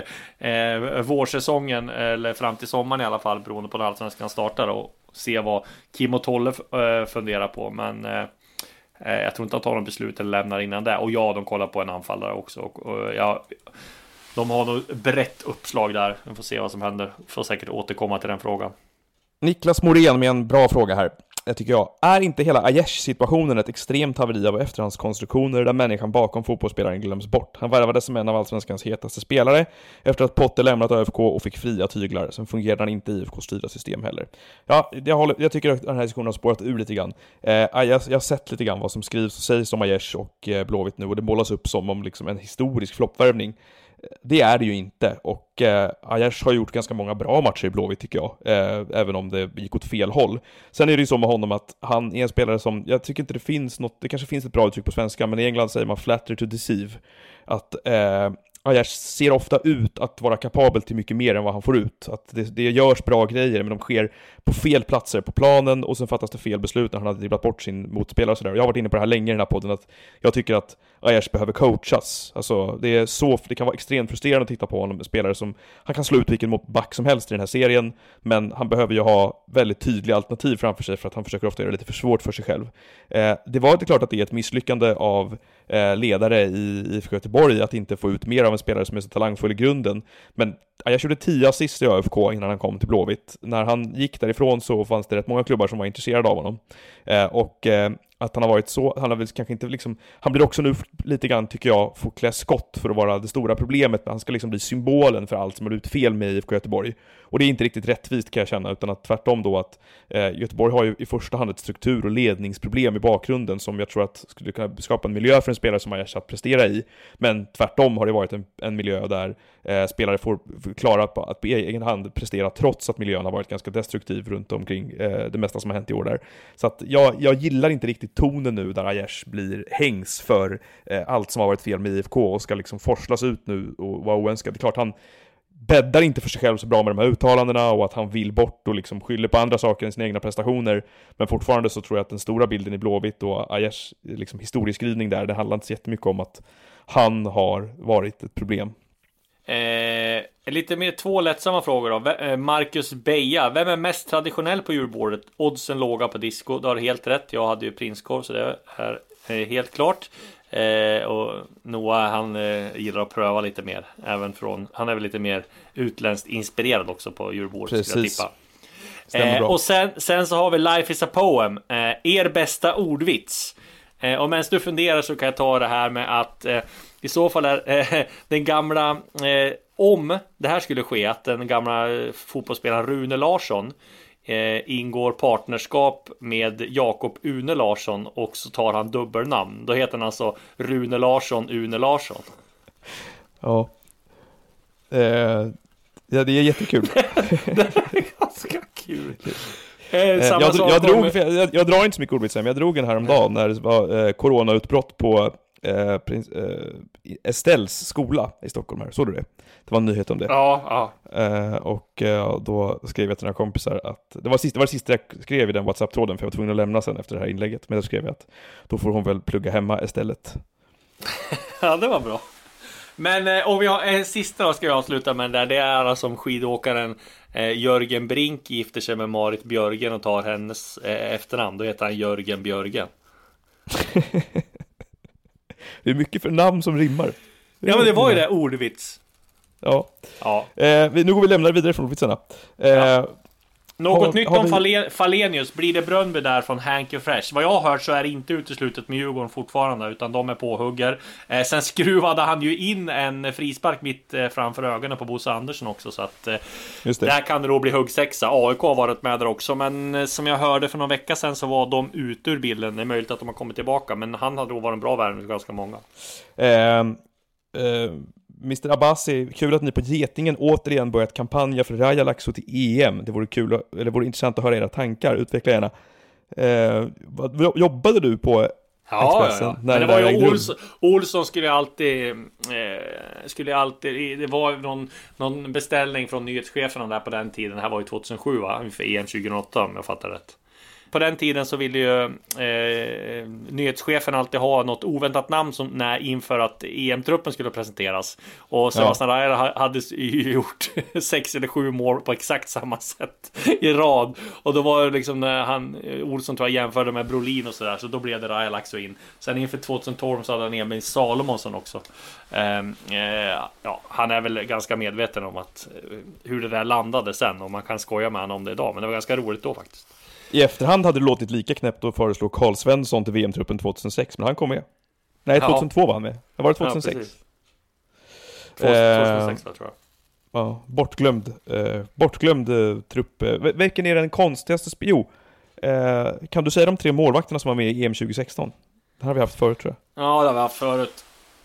vårsäsongen, eller fram till sommaren i alla fall, beroende på när Allsvenskan startar, och se vad Kim och Tolle funderar på. Men jag tror inte att de tar någon beslut eller lämnar innan det. Och ja, de kollar på en anfallare också. Och de har nog brett uppslag där. Vi får se vad som händer. Får säkert återkomma till den frågan. Niklas Morén med en bra fråga här. Jag tycker är inte hela Aiesh-situationen ett extremt haveri av efterhandskonstruktioner där människan bakom fotbollsspelaren glöms bort? Han värvades som en av Allsvenskans hetaste spelare efter att Potter lämnat ÖFK och fick fria tyglar. Sen fungerade han inte i IFKs styrda system heller. Ja, jag tycker att den här diskussionen har spårat ur lite grann. Jag har sett lite grann vad som skrivs och sägs om Aiesh och Blåvitt nu, och det målas upp som om liksom en historisk floppvärvning. Det är det ju inte, och Aiesh har gjort ganska många bra matcher i Blåvitt tycker jag, även om det gick åt fel håll. Sen är det ju så med honom att han är en spelare som, jag tycker inte det finns något, det kanske finns ett bra uttryck på svenska, men i England säger man flatter to deceive, att Aiesh ser ofta ut att vara kapabel till mycket mer än vad han får ut. Att det görs bra grejer, men de sker på fel platser på planen, och sen fattas det fel beslut när han har dribblat bort sin motspelare och sådär. Jag har varit inne på det här länge i den här podden, att jag tycker att Aiesh behöver coachas. Alltså, det kan vara extremt frustrerande att titta på honom, spelare som, han kan slå ut vilken back som helst i den här serien, men han behöver ju ha väldigt tydliga alternativ framför sig, för att han försöker ofta göra det lite för svårt för sig själv. Det var inte klart att det är ett misslyckande av ledare i IFK Göteborg att inte få ut mer av en spelare som är så talangfull i grunden, men Aiesh gjorde 10 assist i ÖFK innan han kom till Blåvitt. När han gick därifrån så fanns det rätt många klubbar som var intresserade av honom, och att han har varit så, han har väl kanske inte liksom, han blir också nu lite grann tycker jag får klä skott för att vara det stora problemet, men han ska liksom bli symbolen för allt som har ut fel med IFK Göteborg, och det är inte riktigt rättvist kan jag känna, utan att tvärtom då att Göteborg har ju i första hand ett struktur- och ledningsproblem i bakgrunden som jag tror att skulle kunna skapa en miljö för en spelare som Aiesh att prestera i, men tvärtom har det varit en miljö där spelare får klara på att på egen hand prestera trots att miljön har varit ganska destruktiv runt omkring det mesta som har hänt i år där. Så att jag gillar inte riktigt tonen nu där Aiesh blir hängs för allt som har varit fel med IFK och ska liksom forslas ut nu och vara oönskad. Det är klart han bäddar inte för sig själv så bra med de här uttalandena, och att han vill bort och liksom skyller på andra saker än sina egna prestationer, men fortfarande så tror jag att den stora bilden i Blåvitt och Aiesh liksom historieskrivning där, det handlar inte så jättemycket om att han har varit ett problem. Lite mer 2 lättsamma frågor då. Marcus Beja, vem är mest traditionell på julbordet? Oddsen låga på disco, du har helt rätt. Jag hade ju prinskorv, så det är helt klart. Och Noah, han gillar att pröva lite mer, även från, han är väl lite mer utländskt inspirerad också på julbordet, skulle jag tippa. Och sen så har vi Life is a Poem, er bästa ordvits. Och medan du funderar så kan jag ta det här med att i så fall är den gamla, om det här skulle ske, att den gamla fotbollsspelaren Rune Larsson ingår partnerskap med Jakob Une Larsson, och så tar han dubbelnamn. Då heter han alltså Rune Larsson Une Larsson. Ja. Ja, det är jättekul. Det är ganska kul. Jag drar inte så mycket ordvitsar, men jag drog en häromdagen när det var coronautbrott på Estelles skola i Stockholm här. Såg du det? Det var en nyhet om det. Ja. Och då skrev jag till några kompisar att det var det sista jag skrev i den WhatsApp-tråden, för jag var tvungen att lämna sen efter det här inlägget. Men då skrev jag att då får hon väl plugga hemma istället. Ja, det var bra. Men om vi har en sista då, ska jag avsluta med där. Det är alltså om skidåkaren Jörgen Brink gifter sig med Marit Björgen och tar hennes efternamn. Då heter han Jörgen Björgen. Det är mycket för namn som rimmar. Ja, men det var ju det, ordvits. Ja. Nu går vi lämna vidare från ordvitsarna. Något nytt om Falenius. Blir det Brönnby där från Hanky Fresh? Vad jag har hört så är det inte uteslutet med Djurgården fortfarande, utan de är påhugger. Sen skruvade han ju in en frispark mitt framför ögonen på Bosse Andersson också, så att där kan det då bli huggsexa. AIK har varit med där också, men som jag hörde för någon vecka sedan så var de ute ur bilden. Det är möjligt att de har kommit tillbaka, men han hade då varit en bra värvning för ganska många. Mr. Abbasi, kul att ni på Getingen återigen börjat kampanja för Raja Laxo till EM. Det vore kul, eller det vore intressant att höra era tankar. Utveckla gärna. Jobbade du på Expressen? Ja. Men det var ju Olsson skulle alltid det var någon beställning från nyhetscheferna där på den tiden. Det här var ju 2007 va? För EM 2008 om jag fattar rätt. På den tiden så ville ju nyhetschefen alltid ha något oväntat namn inför att EM-truppen skulle presenteras. Och Sebastian Raja hade ju gjort 6 eller 7 mål på exakt samma sätt i rad. Och då var det liksom när Olsson tror jag jämförde med Brolin och sådär, så då blev det Raja Laxo in. Sen inför 2012 så hade han Emil Salomonsson också. Han är väl ganska medveten om att hur det där landade sen, och man kan skoja med honom om det idag, men det var ganska roligt då faktiskt. I efterhand hade det låtit lika knäppt att föreslå Carl Svensson till VM-truppen 2006, men han kom med. Nej, 2002 var han med. Det var det 2006. Ja, 2006 tror jag. Ja, bortglömd trupp. Vilken är den konstigaste kan du säga de 3 målvakterna som var med i EM 2016? Det har vi haft förut tror jag. Ja, det har vi haft förut.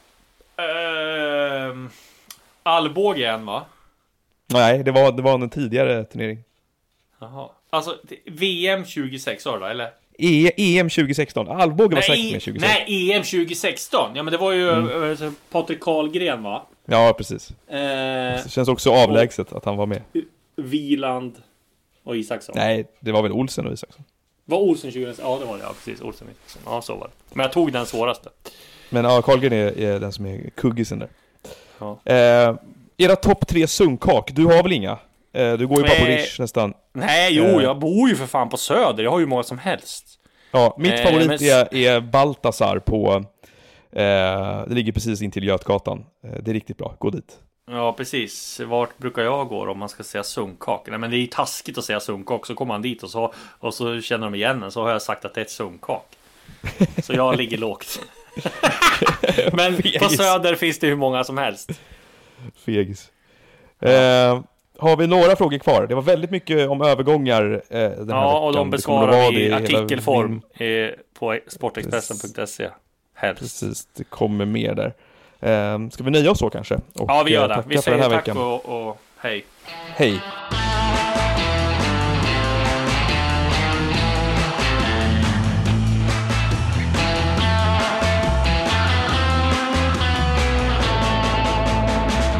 Alvbåge igen va? Nej, det var en tidigare turnering. Jaha. Alltså VM 26 år då, eller? EM 2016. Alvbåge var säkert med 2016. Nej, EM 2016. Ja, men det var ju Patrik Karlgren va? Ja, precis. Det känns också avlägset att han var med. Wieland och Isaksson. Nej, det var väl Olsen och Isaksson. Var Olsen 2016? Ja, det var det. Ja, precis. Olsen och Isaksson. Ja, så var det. Men jag tog den svåraste. Men ja, Karlgren är den som är kuggisen där. Ja. Era topp 3 sunkak, du har väl inga? Du går ju bara på Rish nästan. Nej, jag bor ju för fan på Söder. Jag har ju många som helst. Ja, mitt favorit är Baltasar på... det ligger precis in till Götgatan. Det är riktigt bra, gå dit. Ja, precis. Vart brukar jag gå om man ska säga sunkak? Nej, men det är ju taskigt att säga sunkak. Så kommer man dit och så känner de igen en. Så har jag sagt att det är ett sunkak. Så jag ligger lågt. Men på Söder finns det hur många som helst. Fegis. Har vi några frågor kvar? Det var väldigt mycket om övergångar den här veckan. Och de besvarar vi i artikelform på sportexpressen.se. Helst. Precis, det kommer mer där. Ska vi nöja oss så kanske? Ja, vi gör det. Vi säger tack och hej. Hej.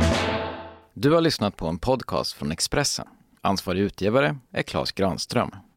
Du har lyssnat på en podcast från Expressen. Ansvarig utgivare är Claes Granström.